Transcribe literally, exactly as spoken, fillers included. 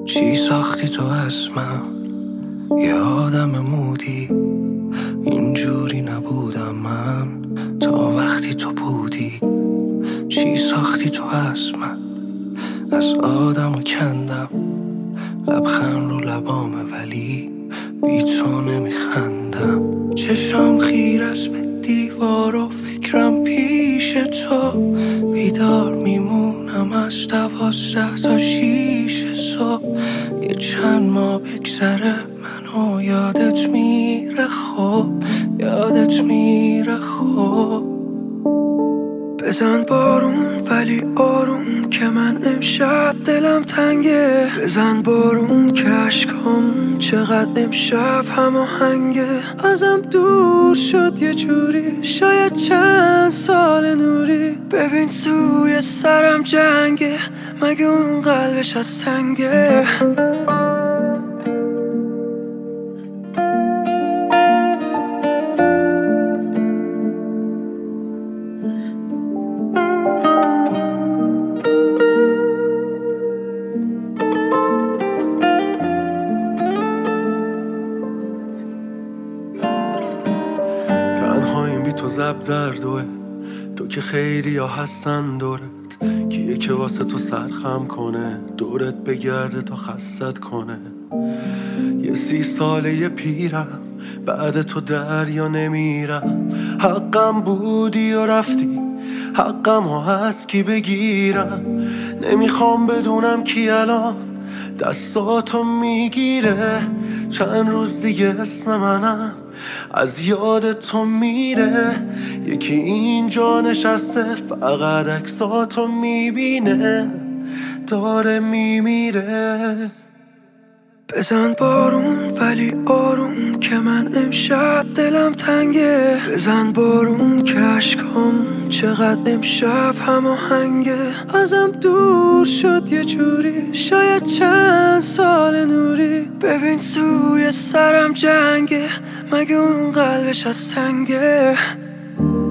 چی ساختی تو از من؟ یه آدم مودی، اینجوری نبودم من تا وقتی تو بودی. چی ساختی تو از من؟ از آدم و کندم لبخند رو لبامه ولی بی تو نمیخندم. چشم خیر است به دیوار و فکرم پیش تو، بیدار میمونم از دوازده تا شیش صبح. یه چند ماه بگذره منو یادت میره، خب یادت میره خب. بزن بارون ولی آروم که من امشب دلم تنگه. بزن بارون که عشقام چقدر امشب هماهنگه. ازم دور شد یه جوری، شاید چند سال نوری. ببین توی سرم جنگه، مگه اون قلبش از سنگه؟ تنهاییم بی تو زب دردوه، تو که خیلی ها هستن دورت. کیه که واسه تو سرخم کنه، دورت بگرده تا خستت کنه. یه سی ساله یه پیرم، بعد تو دریا نمیرم. حقم بودی و رفتی، حقم ها هست کی بگیرم. نمیخوام بدونم کی الان دستاتو میگیره. چند روز دیگه اسم منم از یاد تو میره. یکی اینجا نشسته فقط عکساتو میبینه، داره میمیره. بزن بارون ولی آروم که من امشب دلم تنگه. بزن بارون که عشقام چقدر امشب هماهنگه. ازم دور شد یه جوری، شاید چند سال نوری. ببین توی سرم جنگه، مگه اون قلبش از سنگه؟